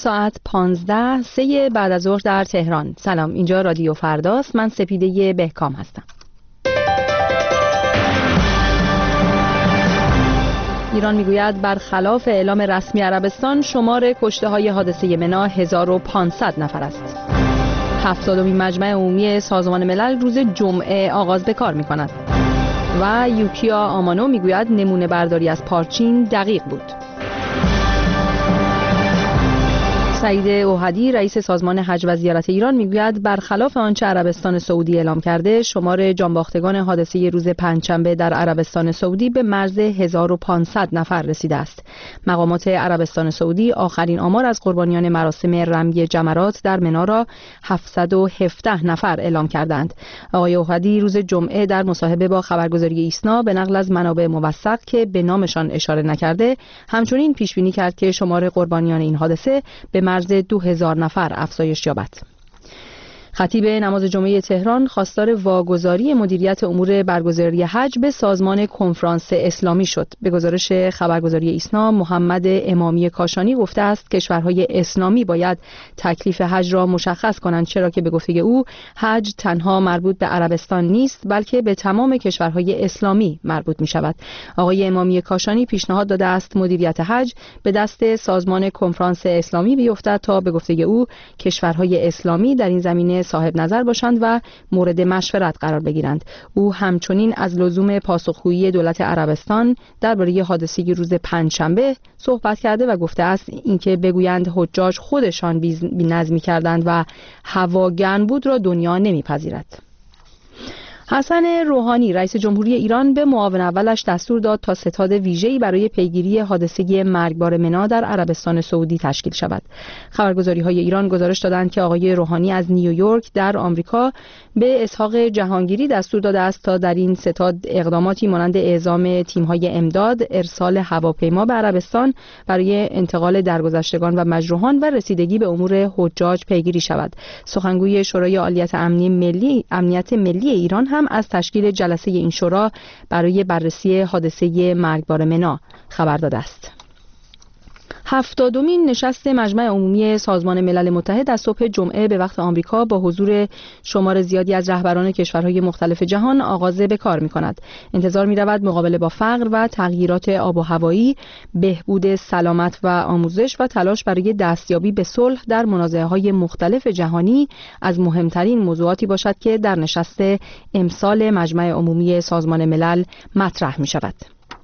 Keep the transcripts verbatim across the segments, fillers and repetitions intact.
ساعت پانزده سه بعد از ظهر در تهران. سلام، اینجا رادیو فرداست. من سپیده بهکام هستم. ایران میگوید برخلاف اعلام رسمی عربستان شمار کشته های حادثه منا هزار و پانصد نفر است. هفتادمین مجمع عمومی سازمان ملل روز جمعه آغاز به کار می کند. و یوکیا آمانو میگوید نمونه برداری از پارچین دقیق بود. سعید اوحدی رئیس سازمان حج و زیارت ایران میگوید برخلاف آنچه عربستان سعودی اعلام کرده شمار جانباختگان حادثه روز پنجشنبه در عربستان سعودی به مرز هزار و پانصد نفر رسیده است. مقامات عربستان سعودی آخرین آمار از قربانیان مراسم رمی جمرات در منا را هفتصد و هفده نفر اعلام کردند. آقای اوحدی روز جمعه در مصاحبه با خبرگزاری ایسنا به نقل از منابع موثق که به نامشان اشاره نکرده همچنین پیش بینی کرد که شمار قربانیان این حادثه به مرز دو هزار نفر افزایش یابد. خطیب نماز جمعه تهران خواستار واگذاری مدیریت امور برگزاری حج به سازمان کنفرانس اسلامی شد. به گزارش خبرگزاری ایسنا، محمد امامی کاشانی گفته است کشورهای اسلامی باید تکلیف حج را مشخص کنند، چرا که به گفته او حج تنها مربوط به عربستان نیست بلکه به تمام کشورهای اسلامی مربوط می شود. آقای امامی کاشانی پیشنهاد داده است مدیریت حج به دست سازمان کنفرانس اسلامی بیفتد تا به گفته او کشورهای اسلامی در این زمینه صاحب نظر باشند و مورد مشورت قرار بگیرند. او همچنین از لزوم پاسخگویی دولت عربستان درباره حادثه روز پنجشنبه صحبت کرده و گفته است اینکه بگویند حجاج خودشان بی‌نظمی کردند و هوا گرم بود را دنیا نمیپذیرد. حسن روحانی رئیس جمهوری ایران به معاون اولش دستور داد تا ستاد ویژه‌ای برای پیگیری حادثه مرگبار منا در عربستان سعودی تشکیل شود. خبرگزاری‌های ایران گزارش دادند که آقای روحانی از نیویورک در آمریکا به اسحاق جهانگیری دستور داده است تا در این ستاد اقداماتی مانند اعزام تیم‌های امداد، ارسال هواپیما به عربستان برای انتقال درگذشتگان و مجروحان و رسیدگی به امور حجاج پیگیری شود. سخنگوی شورای عالیت امنی ملی امنیت ملی ایران هم از تشکیل جلسه این شورا برای بررسی حادثه مرگبار منا خبر داده است. هفتادمین نشست مجمع عمومی سازمان ملل متحد از صبح جمعه به وقت آمریکا با حضور شمار زیادی از رهبران کشورهای مختلف جهان آغاز به کار می‌کند. انتظار می‌رود مقابله با فقر و تغییرات آب و هوایی، بهبود سلامت و آموزش و تلاش برای دستیابی به صلح در منازعه‌های مختلف جهانی از مهمترین موضوعاتی باشد که در نشست امسال مجمع عمومی سازمان ملل مطرح می‌شود.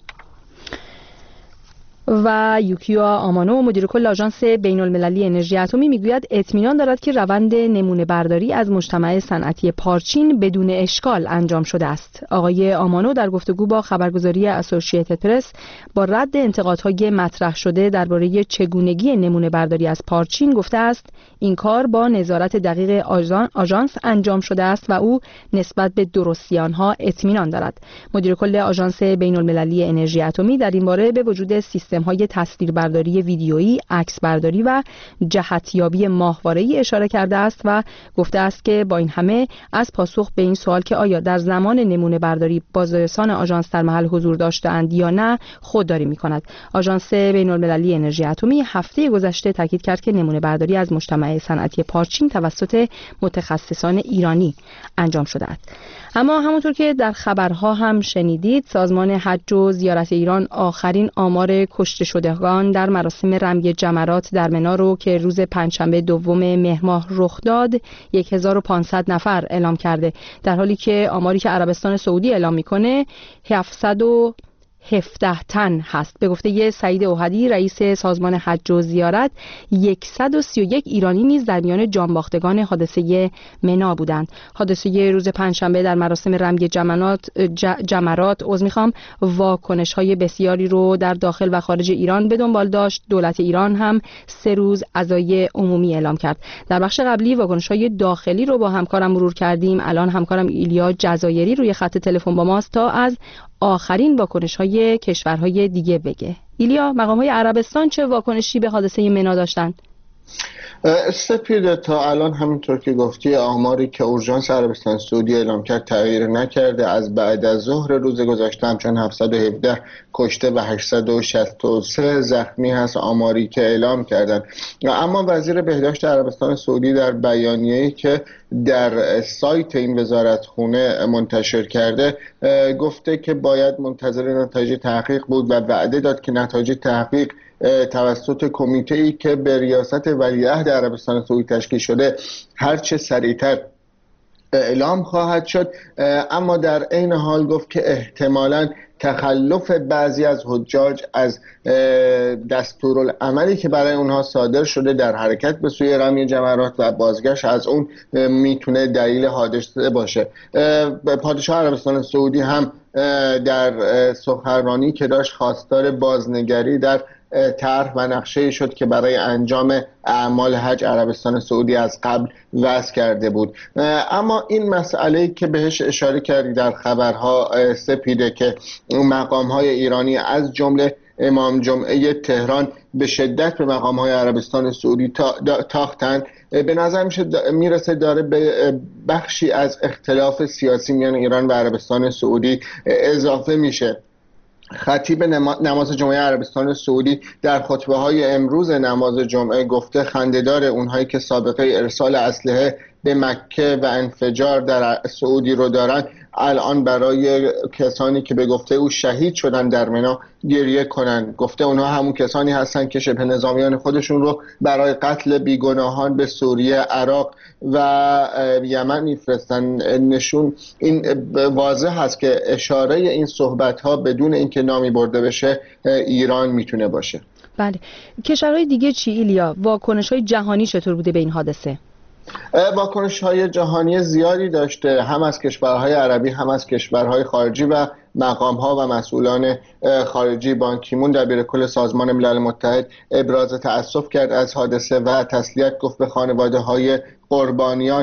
و یوکیا آمانو مدیر کل آژانس بین المللی انرژی اتمی میگوید اطمینان دارد که روند نمونه برداری از مجتمع صنعتی پارچین بدون اشکال انجام شده است. آقای آمانو در گفتگو با خبرگزاری اسوسییتد پرس با رد انتقادهای مطرح شده درباره چگونگی نمونه برداری از پارچین گفته است این کار با نظارت دقیق آژانس انجام شده است و او نسبت به درستی آنها اطمینان دارد. مدیر کل آژانس بین المللی انرژی اتمی در این باره به وجود سیستم های تصویربرداری ویدیویی، عکسبرداری و جهتیابی ماهواره‌ای اشاره کرده است و گفته است که با این همه از پاسخ به این سوال که آیا در زمان نمونه برداری بازرسان آژانس در محل حضور داشتند یا نه خودداری می‌کند. آژانس بین المللی انرژی اتمی هفته گذشته تاکید کرد که نمونه برداری از مجتمع صنعتی پارچین توسط متخصصان ایرانی انجام شده است. اما همونطور که در خبرها هم شنیدید سازمان حج و زیارت ایران آخرین آمار کشته شدگان در مراسم رمی جمرات در منا رو که روز پنجشنبه دوم مهر ماه رخ داد هزار و پانصد نفر اعلام کرده، در حالی که آماری که عربستان سعودی اعلام میکنه هفتصد و هفده تن هست. به گفته سعید اوحدی رئیس سازمان حج و زیارت صد و سی و یک ایرانی نیز در میان جانباختگان حادثه منا بودند. حادثه روز پنجشنبه در مراسم رمی جمرات جمرات عذر میخوام واکنش های بسیاری رو در داخل و خارج ایران به دنبال داشت. دولت ایران هم سه روز عزای عمومی اعلام کرد. در بخش قبلی واکنش های داخلی رو با همکارم مرور کردیم. الان همکارم ایلیا جزایری روی خط تلفن با ماست تا از آخرین واکنش‌های کشورهای دیگه بگه. ایلیا، مقام‌های عربستان چه واکنشی به حادثه منا داشتند؟ سپید، تا الان همینطور که گفتی آماری که اورژانس عربستان سعودی اعلام کرد تغییر نکرده. از بعد از ظهر روز گذشته همچنان هفتصد و هفده کشته و هشتصد و شصت و سه زخمی هست آماری که اعلام کردن. اما وزیر بهداشت عربستان سعودی در بیانیه‌ای که در سایت این وزارتخونه منتشر کرده گفته که باید منتظر نتایج تحقیق بود و وعده داد که نتایج تحقیق توسط کمیته‌ای که به ریاست ولیعهد عربستان سعودی تشکیل شده هرچه سریعتر اعلام خواهد شد. اما در عین حال گفت که احتمالاً تخلف بعضی از حجاج از دستورالعملی که برای اونها صادر شده در حرکت به سوی رمی جمرات و بازگشت از اون میتونه دلیل حادثه باشه. پادشاه عربستان سعودی هم در سخنرانی که داشت خواستار بازنگری در طرح و نقشه شد که برای انجام اعمال حج عربستان سعودی از قبل وضع کرده بود. اما این مسئله که بهش اشاره کردی در خبرها سپیده که مقام‌های ایرانی از جمله امام جمعه تهران به شدت به مقام‌های عربستان سعودی تاختن، به نظر میرسه داره به بخشی از اختلاف سیاسی میان ایران و عربستان سعودی اضافه میشه. خطیب نماز جمعه عربستان سعودی در خطبه های امروز نماز جمعه گفته خنده‌دار اونهایی که سابقه ارسال اسلحه به مکه و انفجار در سعودی رو دارن الان برای کسانی که به گفته او شهید شدن در منی گریه کنن. گفته اونها همون کسانی هستن که شبه نظامیان خودشون رو برای قتل بیگناهان به سوریه، عراق و یمن میفرستن. نشون این واضح هست که اشاره این صحبت ها بدون اینکه نامی برده بشه ایران میتونه باشه. بله، کشورهای دیگه چی ایلیا؟ واکنش‌های جهانی چطور بوده به این حادثه؟ واکنش‌های جهانی زیادی داشته، هم از کشورهای عربی هم از کشورهای خارجی و مقام‌ها و مسئولان خارجی. بان کی مون دبیر کل سازمان ملل متحد ابراز تأسف کرد از حادثه و تسلیت گفت به خانواده‌های قربانیان.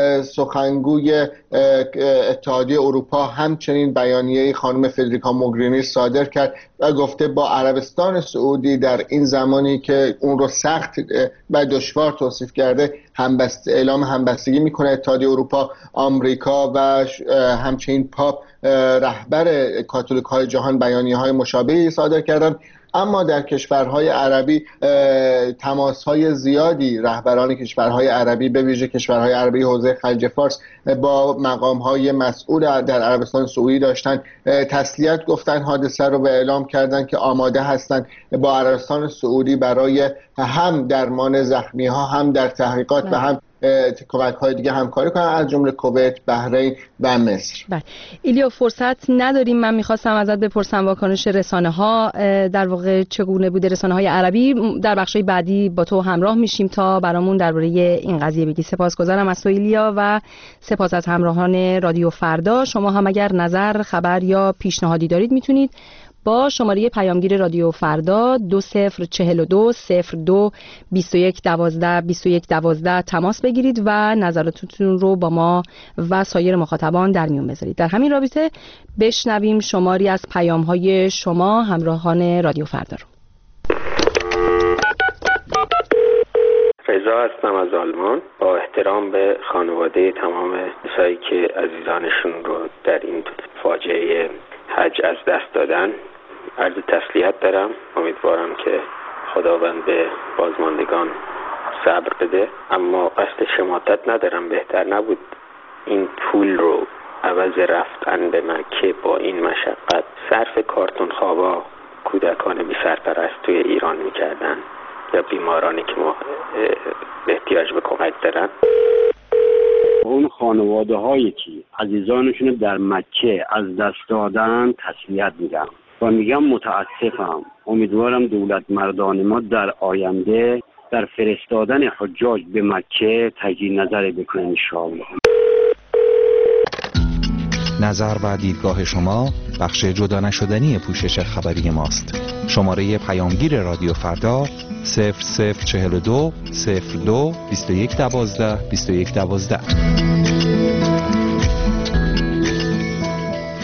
سخنگوی اتحادیه اروپا همچنین بیانیه‌ای خانم فدریکا موگرینی صادر کرد و گفته با عربستان سعودی در این زمانی که اون رو سخت و دشوار توصیف کرده همبست اعلام همبستگی میکنه. اتحادیه اروپا، آمریکا و همچنین پاپ رهبر کاتولیک‌های جهان بیانیه‌های مشابهی صادر کردند. اما در کشورهای عربی تماس‌های زیادی رهبران کشورهای عربی به ویژه کشورهای عربی حوزه خلیج فارس با مقام‌های مسئول در عربستان سعودی داشتن، تسلیت گفتن حادثه رو و اعلام کردن که آماده هستند با عربستان سعودی برای هم درمان زخمی‌ها، هم در تحقیقات و هم کمک‌های دیگه همکاری کنن، از جمله کویت، بحرین و مصر. بله ایلیا، فرصت نداریم. من می‌خواستم ازت بپرسم واکنش رسانه‌ها در واقع چگونه بوده. رسانه‌های عربی در بخش‌های بعدی با تو همراه میشیم تا برامون درباره این قضیه بگی. سپاسگزارم از تو ایلیا و سپاس از همراهان رادیو فردا. شما هم اگر نظر، خبر یا پیشنهادی دارید میتونید با شماره پیامگیر رادیو فردا دو صفر چهل و دو صفر دو بیست و یک دوازده بیست و یک دوازده تماس بگیرید و نظراتتون رو با ما و سایر مخاطبان در میون بذارید. در همین رابطه بشنویم شماری از پیام‌های شما همراهان رادیو فردا رو. رضا هستم از آلمان. با احترام به خانواده تمام کسایی که عزیزانشون رو در این فاجعه حج از دست دادن عرض تسلیت دارم. امیدوارم که خداوند به بازماندگان صبر بده، اما قصد شماتت ندارم. بهتر نبود این پول رو عوض رفتن به مکه با این مشقت صرف کارتون خوابا کودکان بی سرپرست توی ایران میکردن یا بیمارانی که ما احتیاج به کمک دارن؟ اون خانواده هایی که عزیزانشون در مکه از دست دادن تسلیت میگم و میگم متاسفم. امیدوارم دولت مردان ما در آینده در فرستادن حجاج به مکه تجدید نظر بکنه انشاءالله. نظر و دیدگاه شما بخش جدا نشدنی پوشش خبری ماست. شماره پیامگیر رادیو فردا صفر صفر چهل و دو صفر دو بیست و یک دوازده بیست و یک دوازده.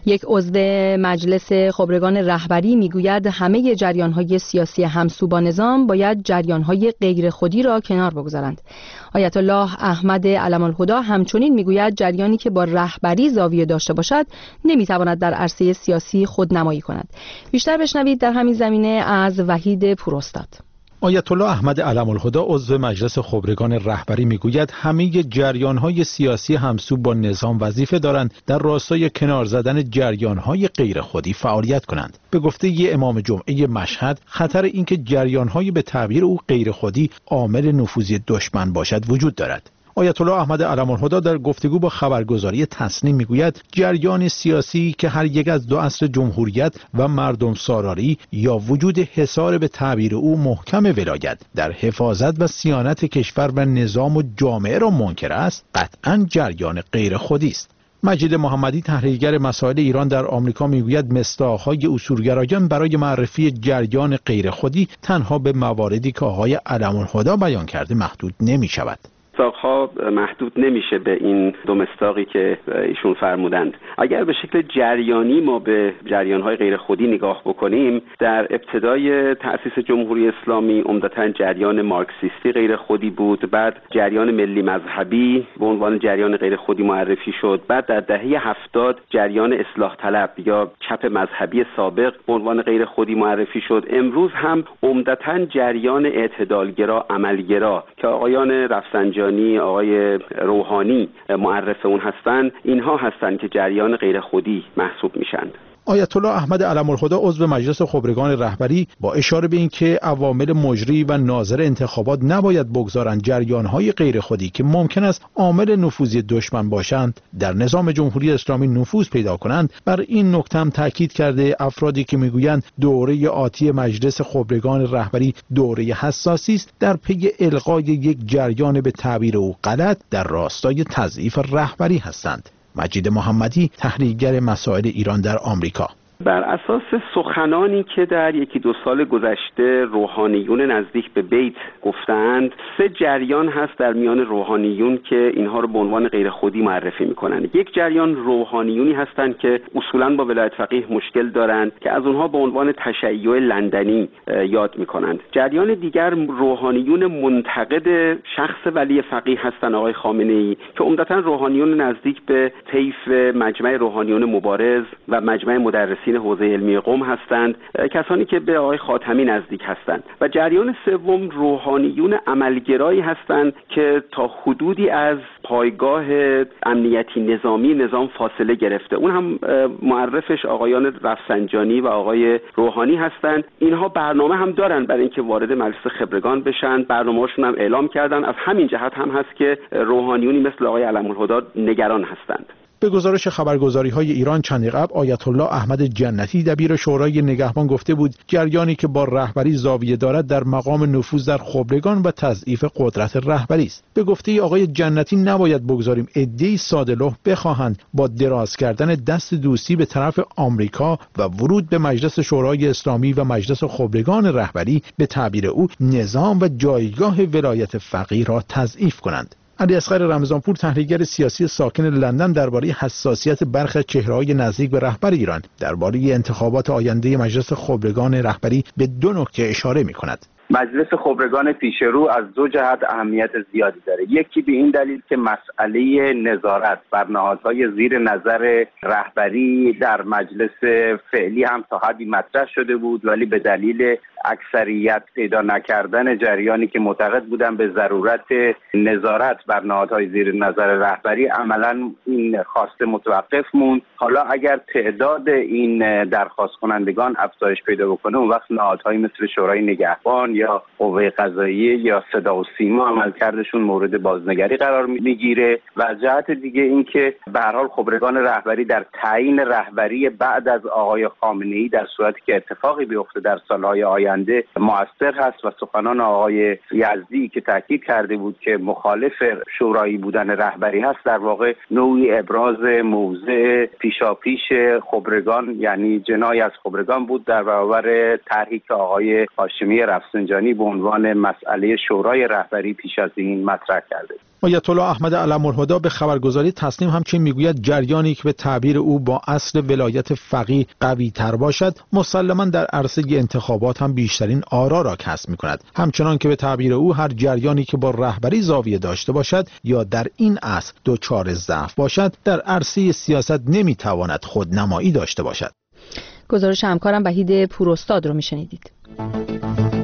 یک عضو مجلس خبرگان رهبری میگوید همه جریان‌های سیاسی همسو با نظام باید جریان‌های غیر خودی را کنار بگذارند. آیت الله احمد علم الهدی همچنین میگوید جریانی که با رهبری زاویه داشته باشد نمیتواند در عرصه سیاسی خودنمایی کند. بیشتر بشنوید در همین زمینه از وحید پوراستاد. آیت الله احمد علم الهدی عضو مجلس خبرگان رهبری میگوید همه جریان‌های سیاسی همسو با نظام وظیفه دارند در راستای کنار زدن جریان‌های غیر خودی فعالیت کنند. به گفته ی امام جمعه مشهد خطر اینکه جریان‌های به تعبیر او غیر خودی عامل نفوذی دشمن باشد وجود دارد. آیت الله احمد علم الهدی در گفتگو با خبرگزاری تصنیم میگوید جریان سیاسی که هر یک از دو اصل جمهوریت و مردم سالاری یا وجود حصار به تعبیر او محکم ولایت در حفاظت و صیانت کشور و نظام و جامعه را منکر است، قطعاً جریان غیر خودی است. مجید محمدی تحلیلگر مسائل ایران در آمریکا میگوید مصداق‌های اصولگرایان برای معرفی جریان غیر خودی تنها به مواردی که آقای علم الهدی بیان کرده محدود نمی‌شود. مصداق‌ها محدود نمیشه به این دو مصداقی که ایشون فرمودند. اگر به شکل جریانی ما به جریان‌های غیر خودی نگاه بکنیم، در ابتدای تأسیس جمهوری اسلامی عمدتاً جریان مارکسیستی غیر خودی بود، بعد جریان ملی مذهبی به عنوان جریان غیر خودی معرفی شد، بعد در دهه هفتاد جریان اصلاح طلب یا چپ مذهبی سابق به عنوان غیر خودی معرفی شد. امروز هم عمدتاً جریان اعتدالگرا عملگرا که آقایان رفسنجانی، آقای روحانی معرف اون هستند، اینها هستند که جریان غیر خودی محسوب میشند. آیت الله احمد علم الهدی عضو مجلس خبرگان رهبری با اشاره به اینکه عوامل مجری و ناظر انتخابات نباید بگذارند جریان‌های غیر خودی که ممکن است عامل نفوذی دشمن باشند در نظام جمهوری اسلامی نفوذ پیدا کنند، بر این نکته هم تاکید کرده افرادی که میگویند دوره آتی مجلس خبرگان رهبری دوره حساسی است در پی الغای یک جریان به تعبیر او غلط در راستای تضعیف رهبری هستند. مجید محمدی تحلیلگر مسائل ایران در آمریکا: بر اساس سخنانی که در یکی دو سال گذشته روحانیون نزدیک به بیت گفتند، سه جریان هست در میان روحانیون که اینها رو به عنوان غیر خودی معرفی میکنند. یک جریان روحانیونی هستند که اصولاً با ولایت فقیه مشکل دارند که از اونها به عنوان تشیع لندنی یاد میکنند. جریان دیگر روحانیون منتقد شخص ولی فقیه هستند، آقای خامنه‌ای، که عمدتاً روحانیون نزدیک به طیف مجمع روحانیون مبارز و مجمع مدرسین حوزه علمی قم هستند، کسانی که به آقای خاتمی نزدیک هستند. و جریان سوم روحانیون عملگرایی هستند که تا حدودی از پایگاه امنیتی نظامی نظام فاصله گرفته. اون هم معرفش آقایان رفسنجانی و آقای روحانی هستند. اینها برنامه هم دارن برای اینکه وارد مجلس خبرگان بشن، برنامه‌شون هم اعلام کردن. از همین جهت هم هست که روحانیونی مثل آقای علم الهدی نگران هستند. به گزارش خبرگزاری‌های ایران چندی قبل آیت الله احمد جنتی دبیر شورای نگهبان گفته بود جریانی که با رهبری زاویه دارد در مقام نفوذ در خبرگان و تضعیف قدرت رهبری است. به گفته آقای جنتی نباید بگذاریم عده‌ای ساده‌لوح بخواهند با دراز کردن دست دوستی به طرف آمریکا و ورود به مجلس شورای اسلامی و مجلس خبرگان رهبری به تعبیر او نظام و جایگاه ولایت فقیه را تضعیف کنند. علی اصغر رمضانپور تحلیلگر سیاسی ساکن لندن درباره حساسیت برخی از چهره‌های نزدیک به رهبر ایران درباره انتخابات آینده مجلس خبرگان رهبری به دو نکته اشاره می‌کند. مجلس خبرگان پیشرو از دو جهت اهمیت زیادی داره. یکی به این دلیل که مسئله نظارت بر نهادهای زیر نظر رهبری در مجلس فعلی هم تا حدی مطرح شده بود، ولی به دلیل اکثریت پیدا نکردن جریانی که معتقد بودن به ضرورت نظارت بر نهادهای زیر نظر رهبری عملاً این خواسته متوقف موند. حالا اگر تعداد این درخواست کنندگان افزایش پیدا بکنه، اون وقت نهادهایی مثل شورای نگهبان یا قوه قضاییه یا صدا و سیما عملکردشون مورد بازنگری قرار میگیره. و از جهت دیگه این که به هر حال خبرگان رهبری در تعیین رهبری بعد از آقای خامنه‌ای در صورتی که اتفاقی بیفته در سالهای آینده مؤثر هست و سخنان آقای یزدی که تاکید کرده بود که مخالف شورایی بودن رهبری هست، در واقع نوعی ابراز موضع پیشاپیش خبرگان، یعنی جنای از خبرگان بود در برابر طرحی که آقای هاشمی رفسنجانی به عنوان مسئله شورای رهبری پیش از این مطرح کرده. آیت الله احمد علم الهدی به خبرگزاری تسنیم همچنین میگوید جریانی که به تعبیر او با اصل ولایت فقیه قوی تر باشد مسلماً در عرصه انتخابات هم بیشترین آرا را کسب میکند. همچنان که به تعبیر او هر جریانی که با رهبری زاویه داشته باشد یا در این اصل دچار ضعف باشد در عرصه سیاست نمیتواند خودنمایی داشته باشد. گزارش همکارم وحید پوراستاد رو میشنیدید.